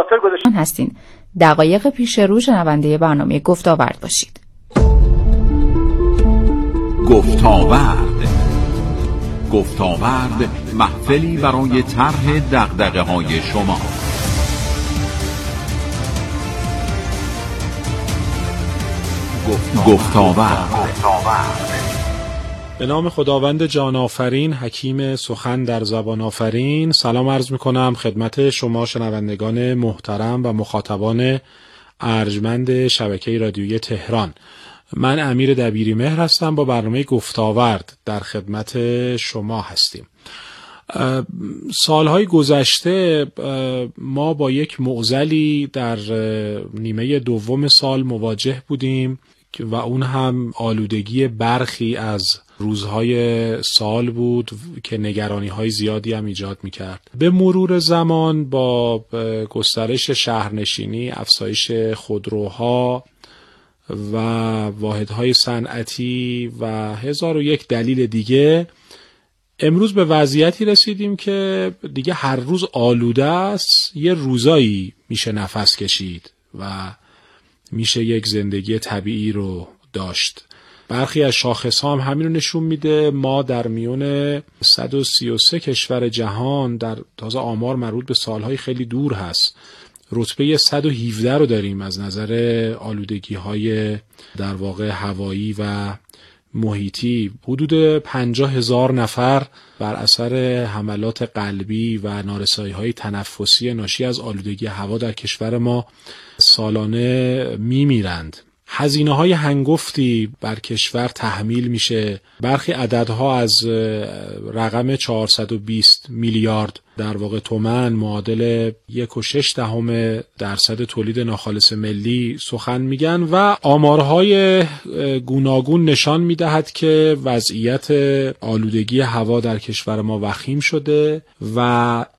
هستین. دقایق پیش رو شنونده برنامه گفت‌وآورد باشید. گفت‌وآورد محفلی برای طرح دغدغه‌های شما. گفت‌وآورد. به نام خداوند جان آفرین، حکیم سخن در زبان آفرین. سلام عرض می‌کنم خدمت شما شنوندگان محترم و مخاطبان ارجمند شبکه رادیویی تهران. من امیر دبیری مهر هستم، با برنامه گفت‌وآورد در خدمت شما هستیم. سالهای گذشته ما با یک معضلی در نیمه دوم سال مواجه بودیم و اون هم آلودگی برخی از روزهای سال بود که نگرانی‌های زیادی هم ایجاد می‌کرد. به مرور زمان با گسترش شهرنشینی، افزایش خودروها و واحدهای صنعتی و 1001 دلیل دیگه، امروز به وضعیتی رسیدیم که دیگه هر روز آلوده است. یه روزایی میشه نفس کشید و میشه یک زندگی طبیعی رو داشت. برخی از شاخص‌ها هم همین رو نشون میده. ما در میون 133 کشور جهان، در تازه آمار مربوط به سالهای خیلی دور هست، رتبه 117 رو داریم از نظر آلودگی‌های در واقع هوایی و محیطی. حدود 50,000 نفر بر اثر حملات قلبی و نارسایی‌های تنفسی ناشی از آلودگی هوا در کشور ما سالانه میمیرند. هزینه‌های هنگفتی بر کشور تحمیل میشه. برخی عددها از رقم 420 میلیارد در واقع تومان، معادل 1.6% تولید ناخالص ملی سخن میگن و آمارهای گوناگون نشان میدهد که وضعیت آلودگی هوا در کشور ما وخیم شده و